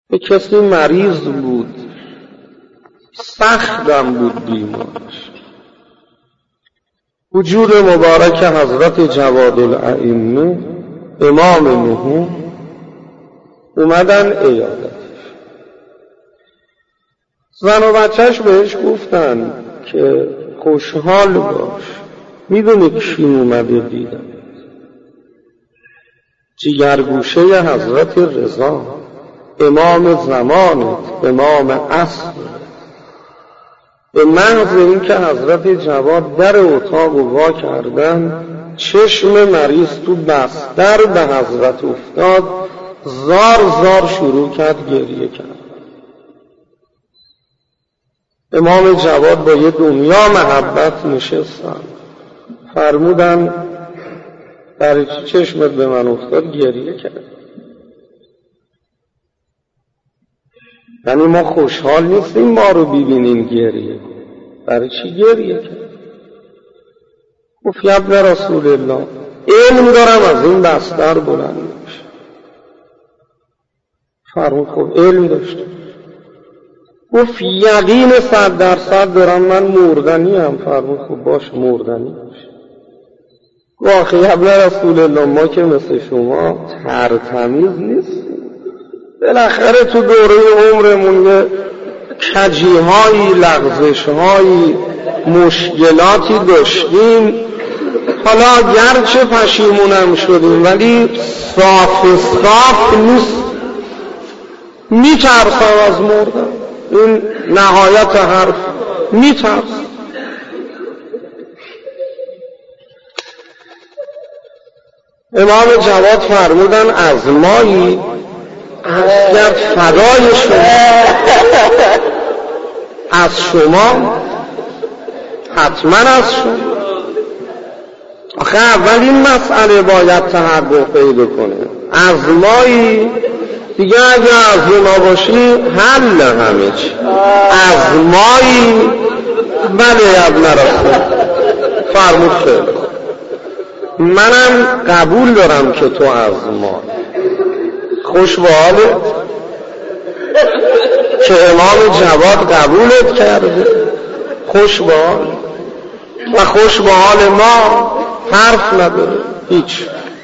یک کسی مریض بود، سختم بود بیمارش. وجود مبارک حضرت جواد الائمه امام نهم اومدن عیادت. زن و بچهش بهش گفتن که خوشحال باش، میدونی کی اومده دیدن؟ جگرگوشه حضرت رضا، امام زمانت، امام عصر. به محض این که حضرت جواد در اتاق وا کردن، چشم مریض تو بستر به حضرت افتاد، زار زار شروع کرد گریه کرد. امام جواد با یه دنیا محبت نشستن، فرمودن برای چی چشمت به من افتاد گریه کرد؟ یعنی ما خوشحال نیستیم ما رو ببینیم گریه، برای چی گریه کرد؟ گفت یا ابن رسول الله، علم دارم از این بستر بلند میشه. فرمود خب علم داشته. گفت یقین 100% دارم من مردنیم. فرمود خب باش مردنی باشه. گفت آخه یا ابن رسول الله، ما که مثل شما ترتمیز نیستیم، بالاخره تو دوره عمرمون یه کجی‌هایی، لغزش‌هایی، مشکلاتی داشتیم. حالا گرچه پشیمونم شدیم ولی صاف نیست. میترسم از مردن، این نهایت حرف، میترسم. امام جواد فرمودن از مایی اگر فدای شما، از شما، حتما از شما. آخه اول این مسئله باید تحقق پیدا کنه. از مایی دیگه اگه از اونا باشی حل همه چی. از مایی بله ابن رسول. فرمود خیلی منم قبول دارم که تو از ما. خوش به حالت که امام جواد قبولت کرده، خوش به حال و خوش به حال ما حرف نداره هیچ.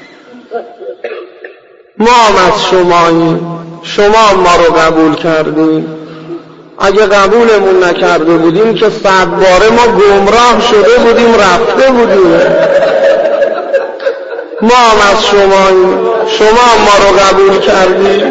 ما هم از شماییم، شما ما رو قبول کردیم. اگه قبولمون نکرده بودیم که 100 باره ما گمراه شده بودیم، رفته بودیم. ما هم از شماییم، شما هم ما رو قبول کردیم.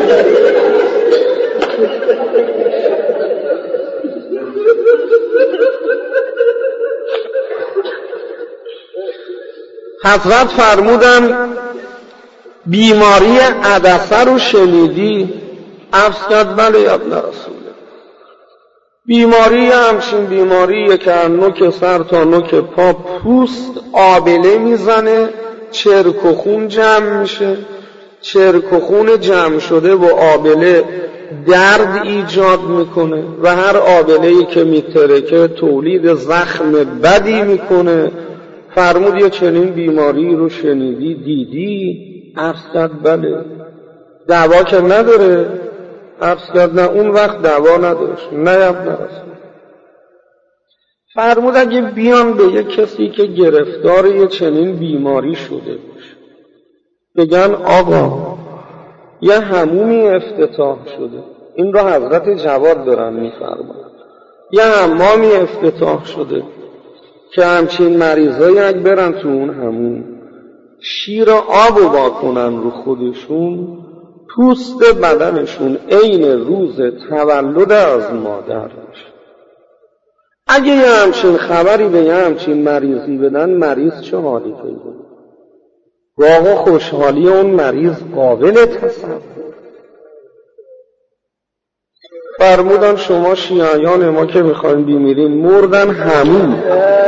حضرت فرمودن بیماری عدسه رو شنیدی؟ عرض کرد بله ابن رسول. بیماری همچین بیماریه که نوک سر تا نوک پا پوست آبله میزنه، چرک و خون جمع میشه. چرک و خون جمع شده و آبله درد ایجاد میکنه و هر آبله‌ای که میترکه تولید زخم بدی میکنه. فرمود یه چنین بیماری رو شنیدی، دیدی؟ عرض کرد بله. دوا که نداره؟ عرض کرد نه اون وقت دوا نداشت. نه ابن رسول. فرمود اگه بیان به یه کسی که گرفتار یه چنین بیماری شده باشه بگن آقا یه حمومی افتتاح شده، این رو حضرت جواد دارن میفرماید، یه حمامی افتتاح شده که همچین مریضایی اگه برن تو اون همون شیر آب و واکنن رو خودشون، پوست بدنشون عین روز تولد از مادر میشه. اگه یه همچین خبری به یه همچین مریضی بدن، مریض چه حالی پیدا؟ واقع خوشحالی اون مریض قابل تصور. فرمودن شما شیعیان ما که میخوایم بیمیریم مردن همون.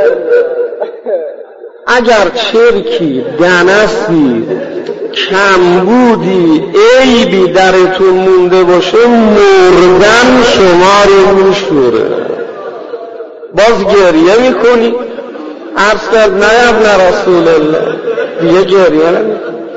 اگر چرکی، دنسی، کمبودی، عیبی درتون مونده باشه مردن شما رو میشوره. باز گریه میکنی؟ عرض کرد نه ابن رسول الله، دیگه گریه نمیکنی.